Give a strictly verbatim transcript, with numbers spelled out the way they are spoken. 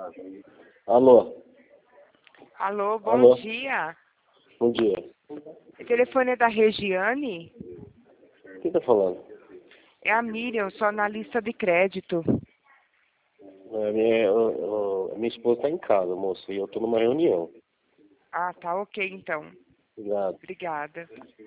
Alô? Alô, bom Alô? dia. Bom dia. O telefone é da Regiane? Quem tá falando? É a Miriam, sou analista de crédito. A minha, eu- eu- a minha esposa tá em casa, moça, e eu tô numa reunião. Ah, tá ok então. Obrigado. Obrigada.